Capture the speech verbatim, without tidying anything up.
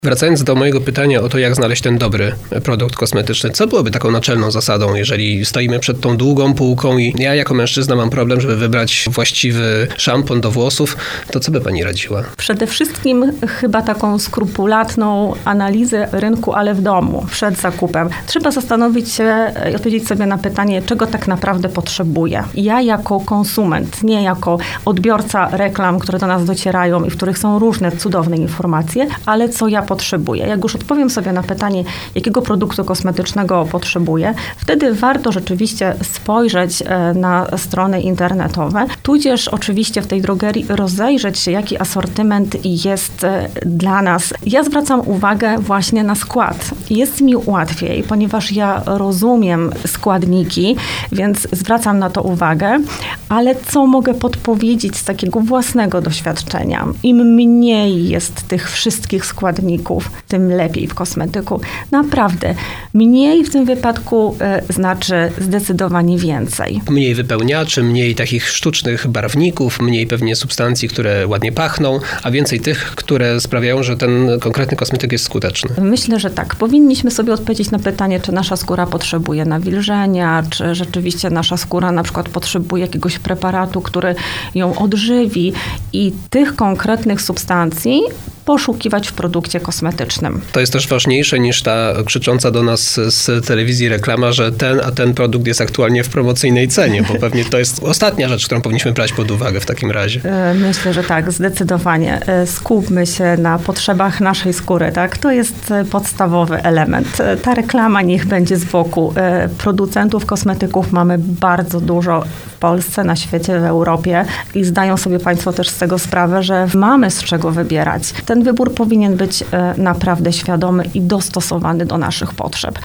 Wracając do mojego pytania o to, jak znaleźć ten dobry produkt kosmetyczny, co byłoby taką naczelną zasadą, jeżeli stoimy przed tą długą półką i ja jako mężczyzna mam problem, żeby wybrać właściwy szampon do włosów, to co by pani radziła? Przede wszystkim chyba taką skrupulatną analizę rynku, ale w domu, przed zakupem. Trzeba zastanowić się i odpowiedzieć sobie na pytanie, czego tak naprawdę potrzebuję. Ja jako konsument, nie jako odbiorca reklam, które do nas docierają i w których są różne cudowne informacje, ale co ja potrzebuję. Jak już odpowiem sobie na pytanie, jakiego produktu kosmetycznego potrzebuję, wtedy warto rzeczywiście spojrzeć na strony internetowe, tudzież oczywiście w tej drogerii rozejrzeć się, jaki asortyment jest dla nas. Ja zwracam uwagę właśnie na skład. Jest mi łatwiej, ponieważ ja rozumiem składniki, więc zwracam na to uwagę, ale co mogę podpowiedzieć z takiego własnego doświadczenia? Im mniej jest tych wszystkich składników, tym lepiej w kosmetyku. Naprawdę, mniej w tym wypadku y, znaczy zdecydowanie więcej. Mniej wypełniaczy, mniej takich sztucznych barwników, mniej pewnie substancji, które ładnie pachną, a więcej tych, które sprawiają, że ten konkretny kosmetyk jest skuteczny. Myślę, że tak. Powinniśmy sobie odpowiedzieć na pytanie, czy nasza skóra potrzebuje nawilżenia, czy rzeczywiście nasza skóra na przykład potrzebuje jakiegoś preparatu, który ją odżywi i tych konkretnych substancji poszukiwać w produkcie kosmetycznym. To jest też ważniejsze niż ta krzycząca do nas z telewizji reklama, że ten, a ten produkt jest aktualnie w promocyjnej cenie, bo pewnie to jest ostatnia rzecz, którą powinniśmy brać pod uwagę w takim razie. Myślę, że tak, zdecydowanie. Skupmy się na potrzebach naszej skóry, tak? To jest podstawowy element. Ta reklama niech będzie z boku. Producentów kosmetyków mamy bardzo dużo w Polsce, na świecie, w Europie i zdają sobie Państwo też z tego sprawę, że mamy z czego wybierać. Ten wybór powinien być naprawdę świadomy i dostosowany do naszych potrzeb.